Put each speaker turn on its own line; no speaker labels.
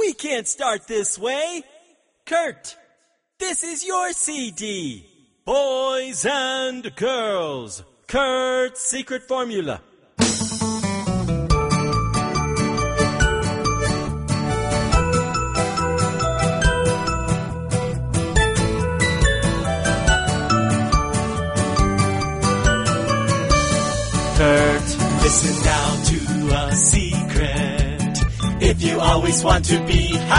We can't start this way. Kurt, this is your CD. Boys and girls, Kurt's secret formula. Kurt, listen now to a secret. If you always want to be